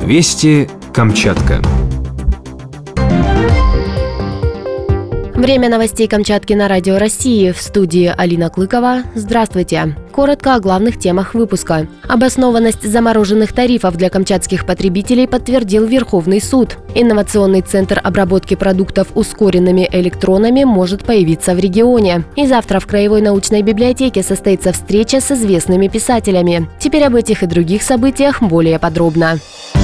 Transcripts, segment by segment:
Вести Камчатка. Время новостей Камчатки на Радио России. В студии Алина Клыкова. Здравствуйте. Коротко о главных темах выпуска. Обоснованность замороженных тарифов для камчатских потребителей подтвердил Верховный суд. Инновационный центр обработки продуктов ускоренными электронами может появиться в регионе. И завтра в Краевой научной библиотеке состоится встреча с известными писателями. Теперь об этих и других событиях более подробно.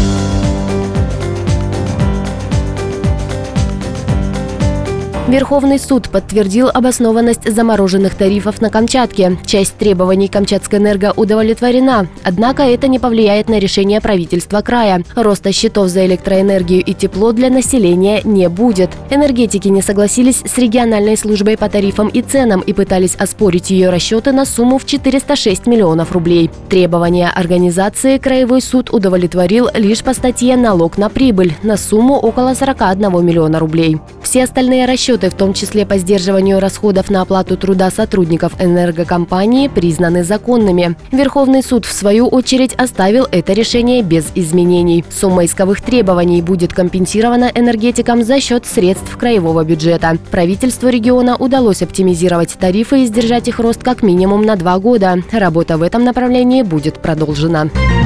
Верховный суд подтвердил обоснованность замороженных тарифов на Камчатке. Часть требований Камчатскэнерго удовлетворена, однако это не повлияет на решение правительства края. Роста счетов за электроэнергию и тепло для населения не будет. Энергетики не согласились с региональной службой по тарифам и ценам и пытались оспорить ее расчеты на сумму в 406 миллионов рублей. Требования организации Краевой суд удовлетворил лишь по статье «Налог на прибыль» на сумму около 41 миллиона рублей. Все остальные расчеты, в том числе по сдерживанию расходов на оплату труда сотрудников энергокомпании, признаны законными. Верховный суд, в свою очередь, оставил это решение без изменений. Сумма исковых требований будет компенсирована энергетикам за счет средств краевого бюджета. Правительству региона удалось оптимизировать тарифы и сдержать их рост как минимум на 2 года. Работа в этом направлении будет продолжена.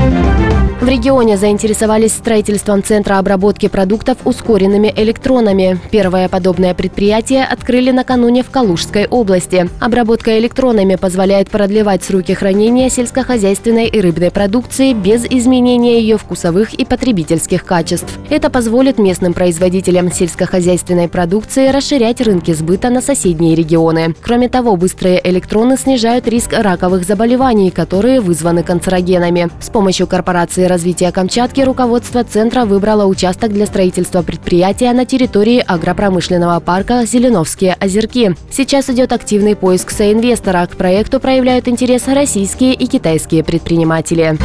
В регионе заинтересовались строительством центра обработки продуктов ускоренными электронами. Первое подобное предприятие открыли накануне в Калужской области. Обработка электронами позволяет продлевать сроки хранения сельскохозяйственной и рыбной продукции без изменения ее вкусовых и потребительских качеств. Это позволит местным производителям сельскохозяйственной продукции расширять рынки сбыта на соседние регионы. Кроме того, быстрые электроны снижают риск раковых заболеваний, которые вызваны канцерогенами. С помощью корпорации развития Камчатки руководство центра выбрало участок для строительства предприятия на территории агропромышленного парка «Зеленовские озерки». Сейчас идет активный поиск соинвестора. К проекту проявляют интерес российские и китайские предприниматели.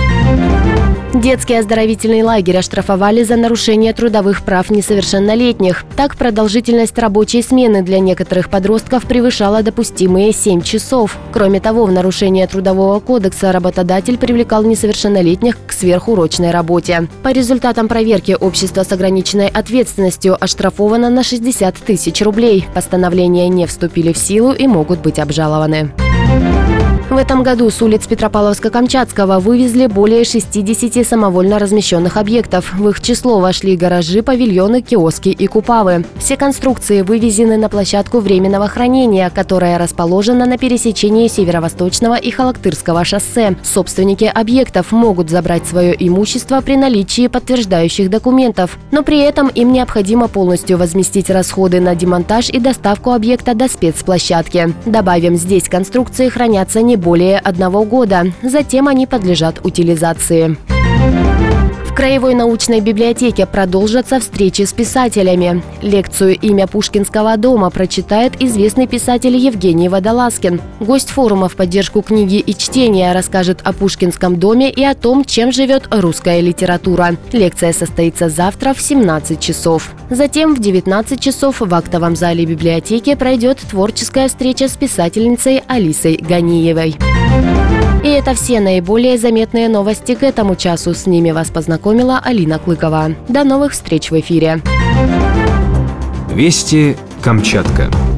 Детский оздоровительный лагерь оштрафовали за нарушение трудовых прав несовершеннолетних. Так, продолжительность рабочей смены для некоторых подростков превышала допустимые 7 часов. Кроме того, в нарушение Трудового кодекса работодатель привлекал несовершеннолетних к сверхурочной работе. По результатам проверки общество с ограниченной ответственностью оштрафовано на 60 тысяч рублей. Постановления не вступили в силу и могут быть обжалованы. В этом году с улиц Петропавловска-Камчатского вывезли более 60 самовольно размещенных объектов. В их число вошли гаражи, павильоны, киоски и купавы. Все конструкции вывезены на площадку временного хранения, которая расположена на пересечении Северо-Восточного и Халактырского шоссе. Собственники объектов могут забрать свое имущество при наличии подтверждающих документов, но при этом им необходимо полностью возместить расходы на демонтаж и доставку объекта до спецплощадки. Добавим, здесь конструкции хранятся не более 1 года. Затем они подлежат утилизации. В Краевой научной библиотеке продолжатся встречи с писателями. Лекцию «Имя Пушкинского дома» прочитает известный писатель Евгений Водолазкин. Гость форума в поддержку книги и чтения расскажет о Пушкинском доме и о том, чем живет русская литература. Лекция состоится завтра в 17 часов. Затем в 19 часов в актовом зале библиотеки пройдет творческая встреча с писательницей Алисой Ганиевой. И это все наиболее заметные новости к этому часу. С ними вас познакомила Алина Клыкова. До новых встреч в эфире. Вести Камчатка.